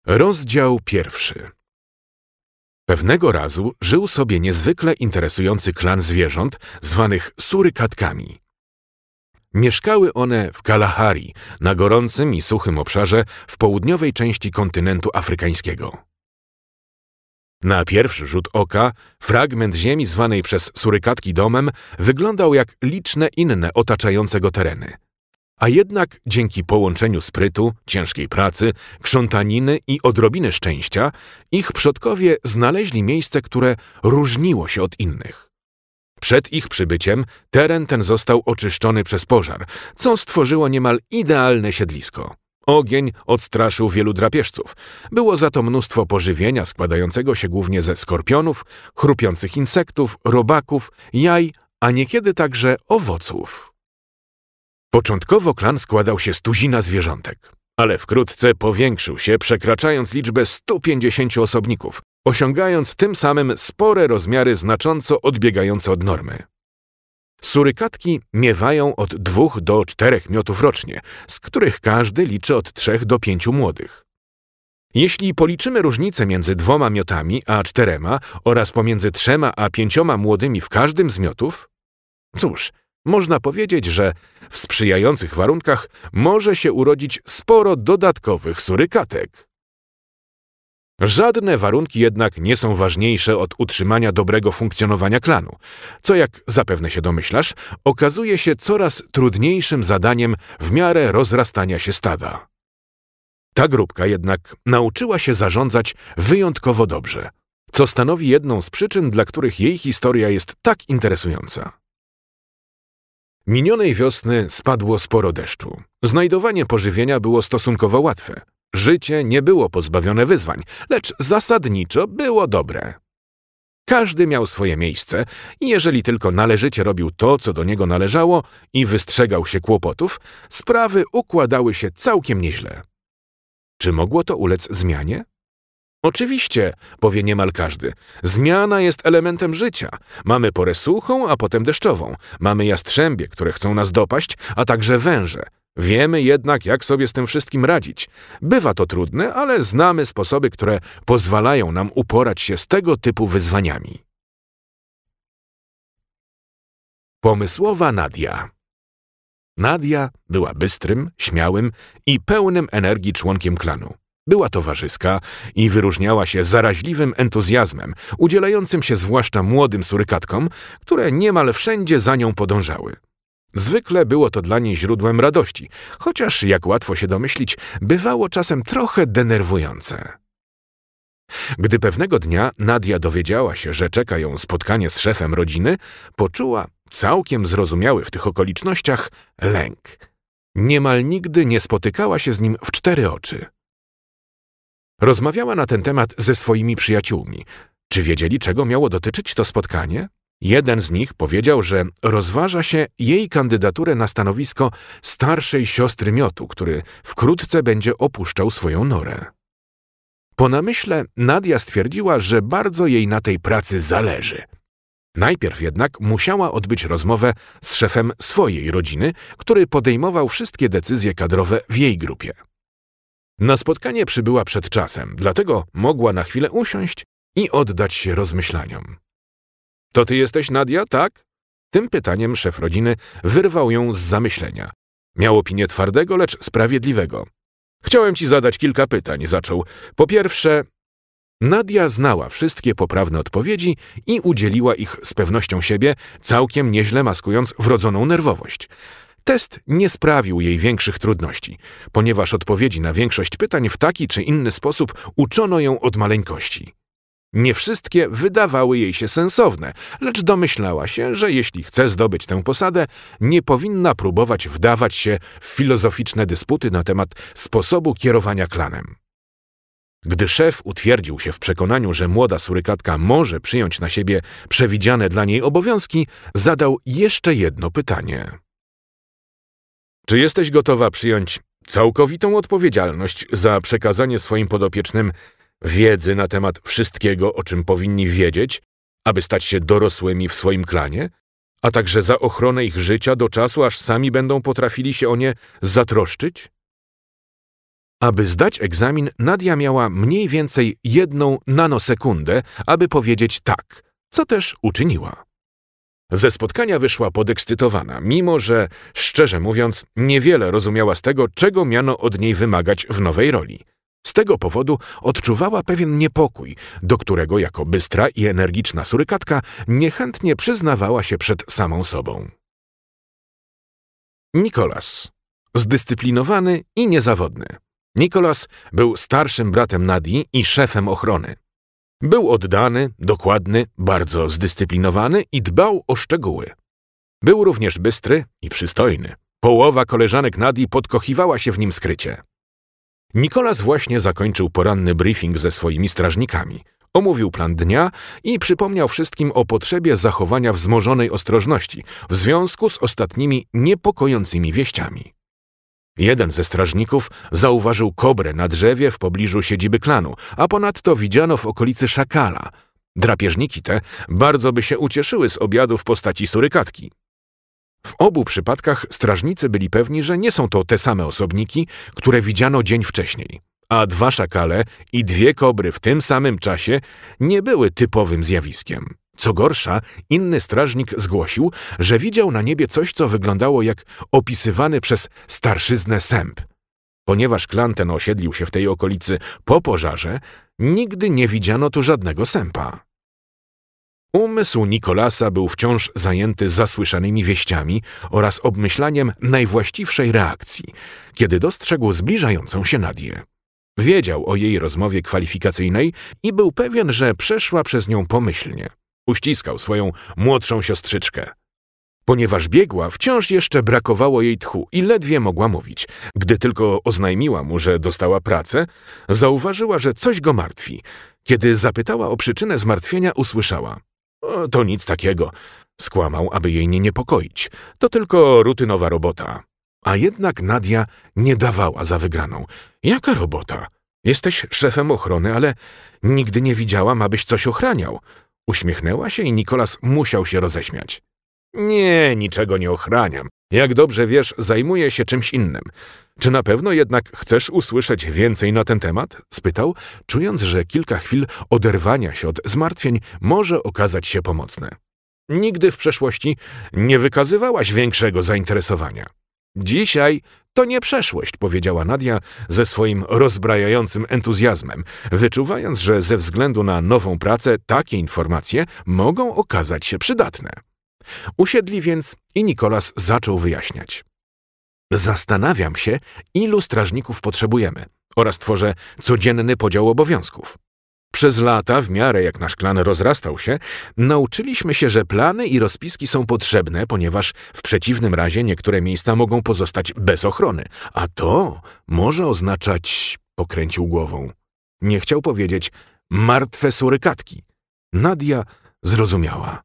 Rozdział 1. Pewnego razu żył sobie niezwykle interesujący klan zwierząt zwanych surykatkami. Mieszkały one w Kalahari, na gorącym i suchym obszarze w południowej części kontynentu afrykańskiego. Na pierwszy rzut oka fragment ziemi zwanej przez surykatki domem wyglądał jak liczne inne otaczające go tereny. A jednak dzięki połączeniu sprytu, ciężkiej pracy, krzątaniny i odrobiny szczęścia, ich przodkowie znaleźli miejsce, które różniło się od innych. Przed ich przybyciem teren ten został oczyszczony przez pożar, co stworzyło niemal idealne siedlisko. Ogień odstraszył wielu drapieżców. Było za to mnóstwo pożywienia składającego się głównie ze skorpionów, chrupiących insektów, robaków, jaj, a niekiedy także owoców. Początkowo klan składał się z tuzina zwierzątek, ale wkrótce powiększył się, przekraczając liczbę 150 osobników, osiągając tym samym spore rozmiary znacząco odbiegające od normy. Surykatki miewają od 2 do 4 miotów rocznie, z których każdy liczy od 3 do 5 młodych. Jeśli policzymy różnicę między 2 miotami a 4 oraz pomiędzy 3 a 5 młodymi w każdym z miotów, cóż, można powiedzieć, że w sprzyjających warunkach może się urodzić sporo dodatkowych surykatek. Żadne warunki jednak nie są ważniejsze od utrzymania dobrego funkcjonowania klanu, co, jak zapewne się domyślasz, okazuje się coraz trudniejszym zadaniem w miarę rozrastania się stada. Ta grupka jednak nauczyła się zarządzać wyjątkowo dobrze, co stanowi jedną z przyczyn, dla których jej historia jest tak interesująca. Minionej wiosny spadło sporo deszczu. Znajdowanie pożywienia było stosunkowo łatwe. Życie nie było pozbawione wyzwań, lecz zasadniczo było dobre. Każdy miał swoje miejsce i jeżeli tylko należycie robił to, co do niego należało i wystrzegał się kłopotów, sprawy układały się całkiem nieźle. Czy mogło to ulec zmianie? Oczywiście, powie niemal każdy. Zmiana jest elementem życia. Mamy porę suchą, a potem deszczową. Mamy jastrzębie, które chcą nas dopaść, a także węże. Wiemy jednak, jak sobie z tym wszystkim radzić. Bywa to trudne, ale znamy sposoby, które pozwalają nam uporać się z tego typu wyzwaniami. Pomysłowa Nadia. Nadia była bystrym, śmiałym i pełnym energii członkiem klanu. Była towarzyska i wyróżniała się zaraźliwym entuzjazmem, udzielającym się zwłaszcza młodym surykatkom, które niemal wszędzie za nią podążały. Zwykle było to dla niej źródłem radości, chociaż, jak łatwo się domyślić, bywało czasem trochę denerwujące. Gdy pewnego dnia Nadia dowiedziała się, że czeka ją spotkanie z szefem rodziny, poczuła, całkiem zrozumiały w tych okolicznościach, lęk. Niemal nigdy nie spotykała się z nim w 4 oczy. Rozmawiała na ten temat ze swoimi przyjaciółmi. Czy wiedzieli, czego miało dotyczyć to spotkanie? Jeden z nich powiedział, że rozważa się jej kandydaturę na stanowisko starszej siostry miotu, który wkrótce będzie opuszczał swoją norę. Po namyśle Nadia stwierdziła, że bardzo jej na tej pracy zależy. Najpierw jednak musiała odbyć rozmowę z szefem swojej rodziny, który podejmował wszystkie decyzje kadrowe w jej grupie. Na spotkanie przybyła przed czasem, dlatego mogła na chwilę usiąść i oddać się rozmyślaniom. To ty jesteś Nadia, tak? Tym pytaniem szef rodziny wyrwał ją z zamyślenia. Miał opinię twardego, lecz sprawiedliwego. Chciałem ci zadać kilka pytań, zaczął. Po pierwsze, Nadia znała wszystkie poprawne odpowiedzi i udzieliła ich z pewnością siebie, całkiem nieźle maskując wrodzoną nerwowość. Test nie sprawił jej większych trudności, ponieważ odpowiedzi na większość pytań w taki czy inny sposób uczono ją od maleńkości. Nie wszystkie wydawały jej się sensowne, lecz domyślała się, że jeśli chce zdobyć tę posadę, nie powinna próbować wdawać się w filozoficzne dysputy na temat sposobu kierowania klanem. Gdy szef utwierdził się w przekonaniu, że młoda surykatka może przyjąć na siebie przewidziane dla niej obowiązki, zadał jeszcze jedno pytanie. Czy jesteś gotowa przyjąć całkowitą odpowiedzialność za przekazanie swoim podopiecznym wiedzy na temat wszystkiego, o czym powinni wiedzieć, aby stać się dorosłymi w swoim klanie, a także za ochronę ich życia do czasu, aż sami będą potrafili się o nie zatroszczyć? Aby zdać egzamin, Nadia miała mniej więcej 1 nanosekundę, aby powiedzieć tak, co też uczyniła. Ze spotkania wyszła podekscytowana, mimo że, szczerze mówiąc, niewiele rozumiała z tego, czego miano od niej wymagać w nowej roli. Z tego powodu odczuwała pewien niepokój, do którego jako bystra i energiczna surykatka niechętnie przyznawała się przed samą sobą. Nicholas. Zdyscyplinowany i niezawodny. Nicholas był starszym bratem Nadii i szefem ochrony. Był oddany, dokładny, bardzo zdyscyplinowany i dbał o szczegóły. Był również bystry i przystojny. Połowa koleżanek Nadii podkochiwała się w nim skrycie. Nicholas właśnie zakończył poranny briefing ze swoimi strażnikami. Omówił plan dnia i przypomniał wszystkim o potrzebie zachowania wzmożonej ostrożności w związku z ostatnimi niepokojącymi wieściami. Jeden ze strażników zauważył kobrę na drzewie w pobliżu siedziby klanu, a ponadto widziano w okolicy szakala. Drapieżniki te bardzo by się ucieszyły z obiadu w postaci surykatki. W obu przypadkach strażnicy byli pewni, że nie są to te same osobniki, które widziano dzień wcześniej, a 2 szakale i 2 kobry w tym samym czasie nie były typowym zjawiskiem. Co gorsza, inny strażnik zgłosił, że widział na niebie coś, co wyglądało jak opisywany przez starszyznę sęp. Ponieważ klan ten osiedlił się w tej okolicy po pożarze, nigdy nie widziano tu żadnego sępa. Umysł Nicholasa był wciąż zajęty zasłyszanymi wieściami oraz obmyślaniem najwłaściwszej reakcji, kiedy dostrzegł zbliżającą się Nadię. Wiedział o jej rozmowie kwalifikacyjnej i był pewien, że przeszła przez nią pomyślnie. Uściskał swoją młodszą siostrzyczkę. Ponieważ biegła, wciąż jeszcze brakowało jej tchu i ledwie mogła mówić. Gdy tylko oznajmiła mu, że dostała pracę, zauważyła, że coś go martwi. Kiedy zapytała o przyczynę zmartwienia, usłyszała: to nic takiego. Skłamał, aby jej nie niepokoić. To tylko rutynowa robota. A jednak Nadia nie dawała za wygraną. Jaka robota? Jesteś szefem ochrony, ale nigdy nie widziałam, abyś coś ochraniał. Uśmiechnęła się i Nicholas musiał się roześmiać. Nie, niczego nie ochraniam. Jak dobrze wiesz, zajmuję się czymś innym. Czy na pewno jednak chcesz usłyszeć więcej na ten temat? Spytał, czując, że kilka chwil oderwania się od zmartwień może okazać się pomocne. Nigdy w przeszłości nie wykazywałaś większego zainteresowania. Dzisiaj to nie przeszłość, powiedziała Nadia ze swoim rozbrajającym entuzjazmem, wyczuwając, że ze względu na nową pracę takie informacje mogą okazać się przydatne. Usiedli więc i Nicholas zaczął wyjaśniać. Zastanawiam się, ilu strażników potrzebujemy oraz tworzę codzienny podział obowiązków. Przez lata, w miarę jak nasz klan rozrastał się, nauczyliśmy się, że plany i rozpiski są potrzebne, ponieważ w przeciwnym razie niektóre miejsca mogą pozostać bez ochrony, a to może oznaczać, pokręcił głową. Nie chciał powiedzieć martwe surykatki. Nadia zrozumiała.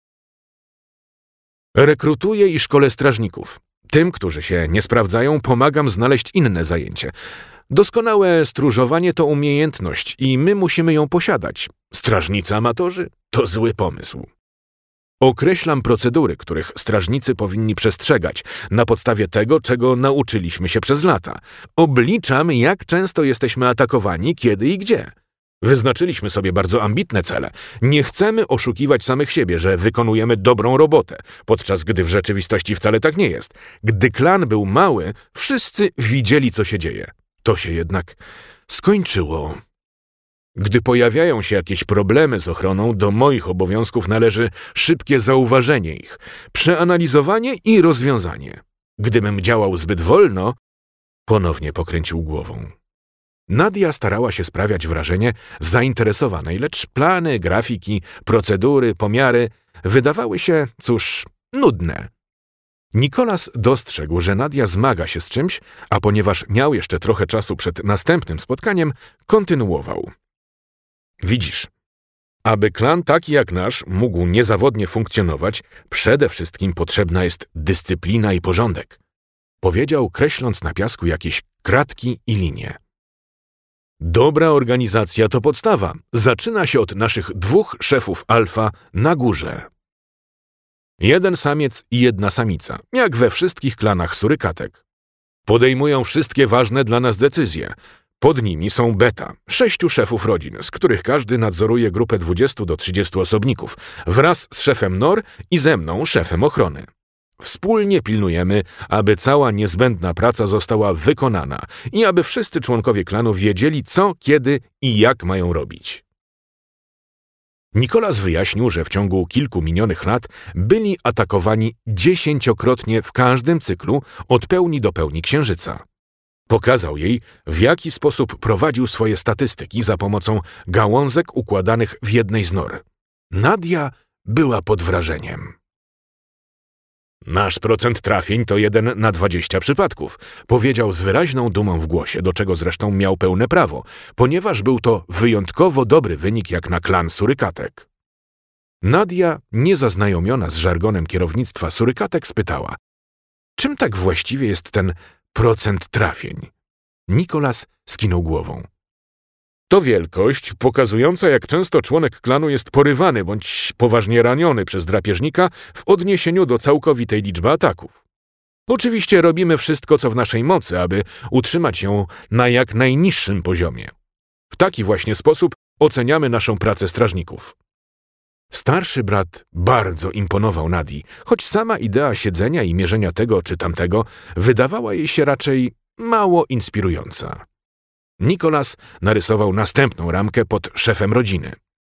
Rekrutuję i szkolę strażników. Tym, którzy się nie sprawdzają, pomagam znaleźć inne zajęcie. Doskonałe stróżowanie to umiejętność i my musimy ją posiadać. Strażnicy amatorzy to zły pomysł. Określam procedury, których strażnicy powinni przestrzegać na podstawie tego, czego nauczyliśmy się przez lata. Obliczam, jak często jesteśmy atakowani, kiedy i gdzie. Wyznaczyliśmy sobie bardzo ambitne cele. Nie chcemy oszukiwać samych siebie, że wykonujemy dobrą robotę, podczas gdy w rzeczywistości wcale tak nie jest. Gdy klan był mały, wszyscy widzieli, co się dzieje. To się jednak skończyło. Gdy pojawiają się jakieś problemy z ochroną, do moich obowiązków należy szybkie zauważenie ich, przeanalizowanie i rozwiązanie. Gdybym działał zbyt wolno, ponownie pokręcił głową. Nadia starała się sprawiać wrażenie zainteresowanej, lecz plany, grafiki, procedury, pomiary wydawały się, cóż, nudne. Nicholas dostrzegł, że Nadia zmaga się z czymś, a ponieważ miał jeszcze trochę czasu przed następnym spotkaniem, kontynuował. Widzisz, aby klan taki jak nasz mógł niezawodnie funkcjonować, przede wszystkim potrzebna jest dyscyplina i porządek. Powiedział, kreśląc na piasku jakieś kratki i linie. Dobra organizacja to podstawa. Zaczyna się od naszych 2 szefów alfa na górze. 1 samiec i 1 samica, jak we wszystkich klanach surykatek. Podejmują wszystkie ważne dla nas decyzje. Pod nimi są beta, 6 szefów rodzin, z których każdy nadzoruje grupę 20 do 30 osobników, wraz z szefem NOR i ze mną, szefem ochrony. Wspólnie pilnujemy, aby cała niezbędna praca została wykonana i aby wszyscy członkowie klanu wiedzieli, co, kiedy i jak mają robić. Nicholas wyjaśnił, że w ciągu kilku minionych lat byli atakowani 10-krotnie w każdym cyklu od pełni do pełni Księżyca. Pokazał jej, w jaki sposób prowadził swoje statystyki za pomocą gałązek układanych w jednej z nor. Nadia była pod wrażeniem. Nasz procent trafień to 1 na 20 przypadków, powiedział z wyraźną dumą w głosie, do czego zresztą miał pełne prawo, ponieważ był to wyjątkowo dobry wynik jak na klan Surykatek. Nadia, niezaznajomiona z żargonem kierownictwa Surykatek, spytała: czym tak właściwie jest ten procent trafień? Nicholas skinął głową. To wielkość pokazująca, jak często członek klanu jest porywany bądź poważnie raniony przez drapieżnika w odniesieniu do całkowitej liczby ataków. Oczywiście robimy wszystko, co w naszej mocy, aby utrzymać ją na jak najniższym poziomie. W taki właśnie sposób oceniamy naszą pracę strażników. Starszy brat bardzo imponował Nadii, choć sama idea siedzenia i mierzenia tego czy tamtego wydawała jej się raczej mało inspirująca. Nicholas narysował następną ramkę pod szefem rodziny.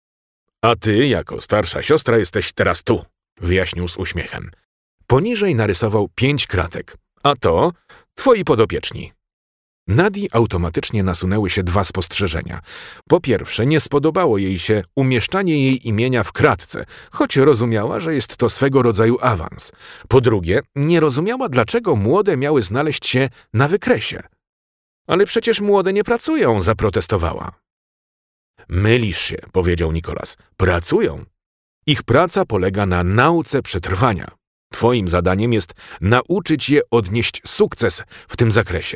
A ty, jako starsza siostra, jesteś teraz tu, wyjaśnił z uśmiechem. Poniżej narysował 5 kratek, a to twoi podopieczni. Nadii automatycznie nasunęły się 2 spostrzeżenia. Po pierwsze, nie spodobało jej się umieszczanie jej imienia w kratce, choć rozumiała, że jest to swego rodzaju awans. Po drugie, nie rozumiała, dlaczego młode miały znaleźć się na wykresie. Ale przecież młode nie pracują, zaprotestowała. Mylisz się, powiedział Nicholas. Pracują. Ich praca polega na nauce przetrwania. Twoim zadaniem jest nauczyć je odnieść sukces w tym zakresie.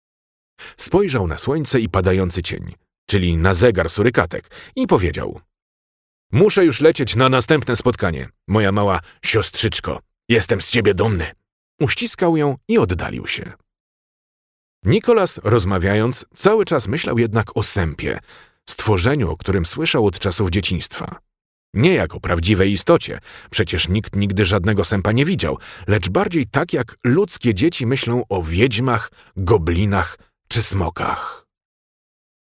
Spojrzał na słońce i padający cień, czyli na zegar Surykatek, i powiedział: muszę już lecieć na następne spotkanie, moja mała siostrzyczko. Jestem z ciebie dumny. Uściskał ją i oddalił się. Nicholas, rozmawiając, cały czas myślał jednak o sępie, stworzeniu, o którym słyszał od czasów dzieciństwa. Nie jako prawdziwej istocie, przecież nikt nigdy żadnego sępa nie widział, lecz bardziej tak jak ludzkie dzieci myślą o wiedźmach, goblinach czy smokach.